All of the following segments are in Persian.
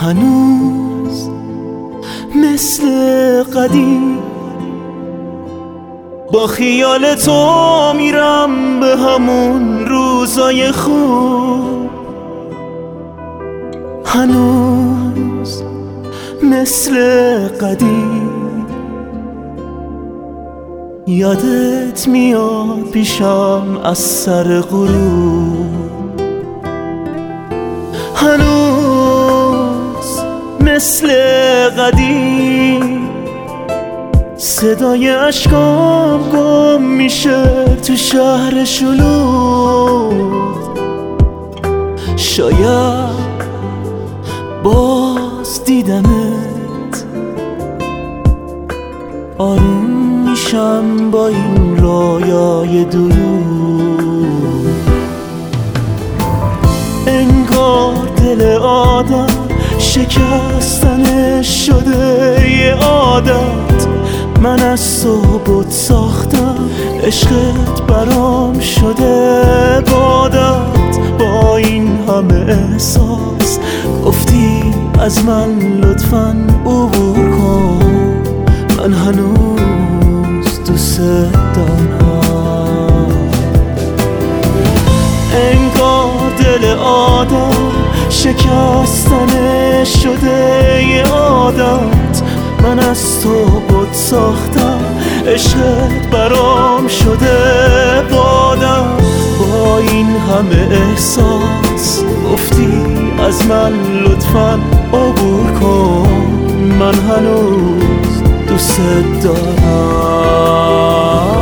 هنوز مثل قدیم با خیال تو میرم به همون روزای خوب. هنوز مثل قدیم یادت میاد پیشم از سر غروب. هنوز مثل قدیم صدای اشکام گم میشه تو شهر شلوغ. شاید باز دیدمت آروم میشم با این رویای دروغ. انگار دل آدم شکستنش شده یه عادت. من از تو بت ساختم، عشقت برام شده عبادت. با این همه احساس گفتی از من لطفاً عبور کن. من هنوز دوست دارم. انگار دل آدم شکستنش شده یه عادت. من از تو بت ساختم، عشقت برام شده عبادت. با این همه احساس گفتی از من لطفاً عبور کن. من هنوز دوست دارم.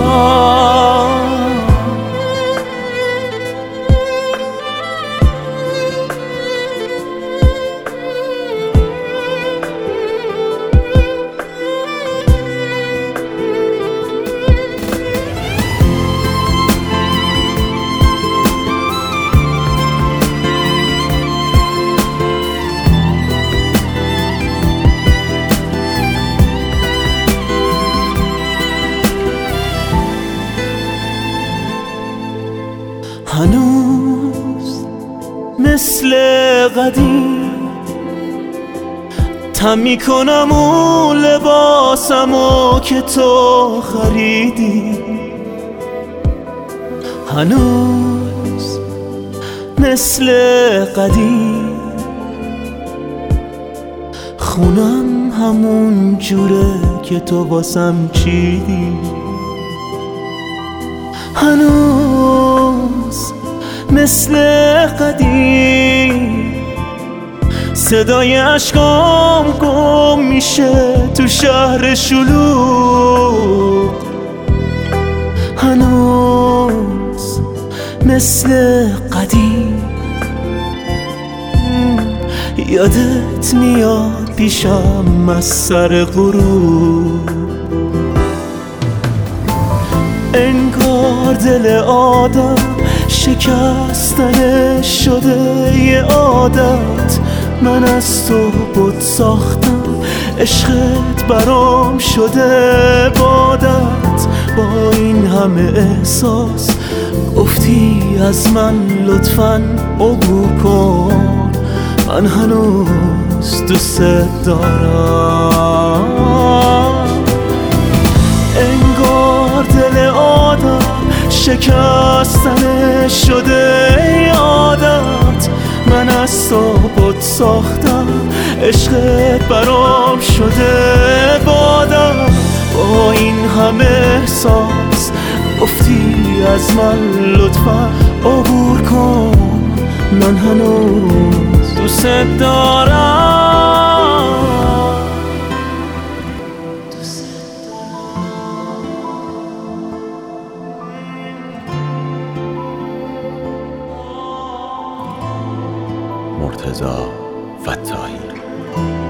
هنوز مثل قدیم تم میکنم اون لباسمو که تو خریدی. هنوز مثل قدیم خونم همون جوره که تو واسم چیدی. هنوز مثل قدیم صدای اشکام گم میشه تو شهر شلوغ. هنوز مثل قدیم یادت میاد پیشم از سر غروب. انگار دل آدم شکستنش شده یه عادت. من از تو بت ساختم، عشقت برام شده عبادت. با این همه احساس گفتی از من لطفاً عبور کن. من هنوز دوست دارم. انگار دل آدم شکستنش شده عادت. من از تو بت ساختم، عشقت برام شده عبادت. با این همه احساس گفتی از من لطفاً عبور کن. من هنوز دوست دارم. مرتضی فتاحی.